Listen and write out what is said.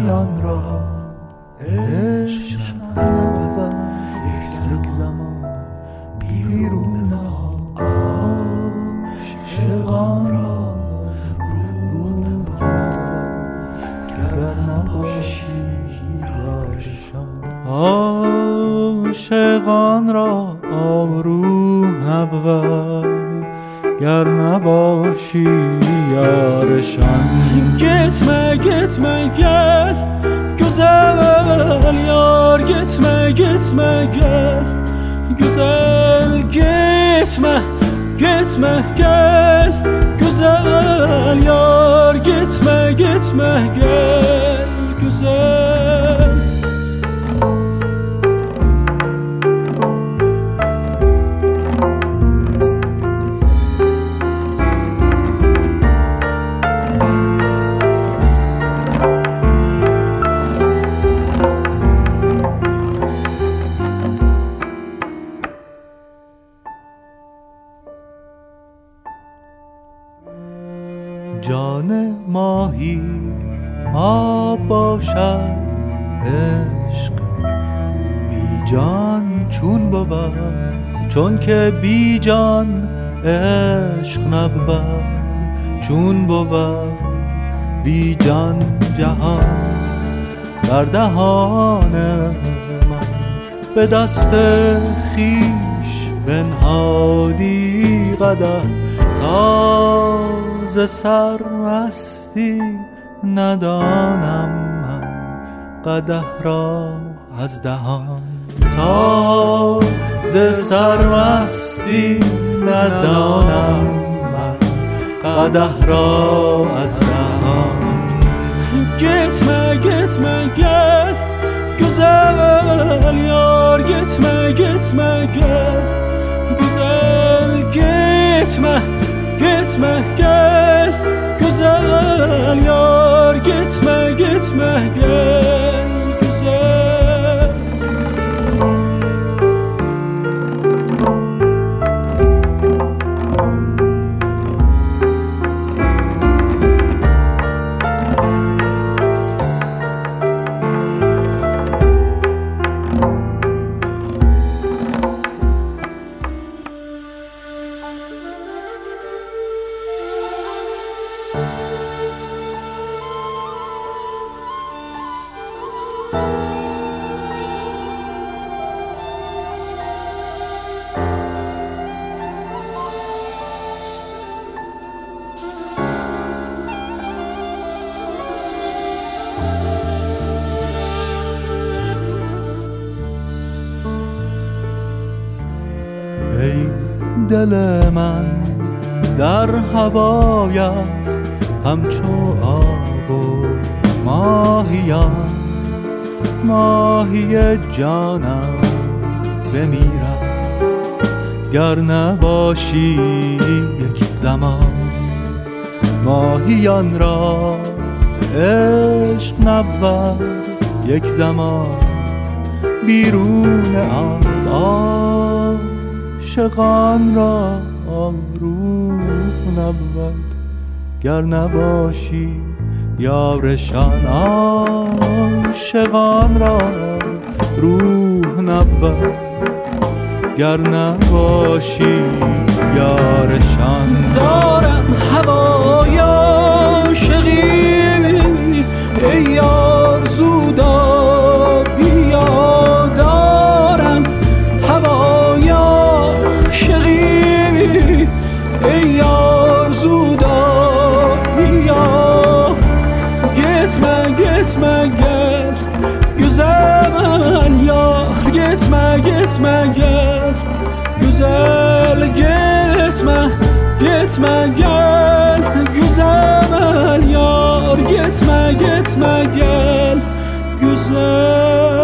ماهیان را عشق نبود یک زمان بیرون عاشقان را رو گر نباشی یارشان عاشقان را آبرو نبود گر نباشی یارشان گتمه گتمه گل güzel yar gitme gitme gel güzel gitme gitme gel güzel yar gitme gitme gel güzel جان ماهی آب باشد عشق بی جان چون بود چون که بی جان عشق نبود چون بود بی جان جهان در دهان من به دست خیش بنهادی قدح تا ز سرمستی ندانم من قدح را از دهان تا ز سرمستی ندانم من قدح را از دهان Gitme gitme gel güzel yar gitme gitme gel güzel gitme gitme gel güzel yar gitme gitme gel güzel ای دل من در هوایت همچو آب و ماهیان ماهی جانم بمیرد گر نباشی یک زمان ماهیان را عشق نبود یک زمان بیرون آب عاشقان را روح نبود گر نباشی یارشان عاشقان را روح نبود گر نباشی یارشان دارم هوای عاشقی ای یار زودا بیا دارم هوای عاشقی ای یار زودا بیا گتمه گتمه گل güzel yar gitme gitme gel güzel gitme gitme gel güzel yar gitme gitme gel güzel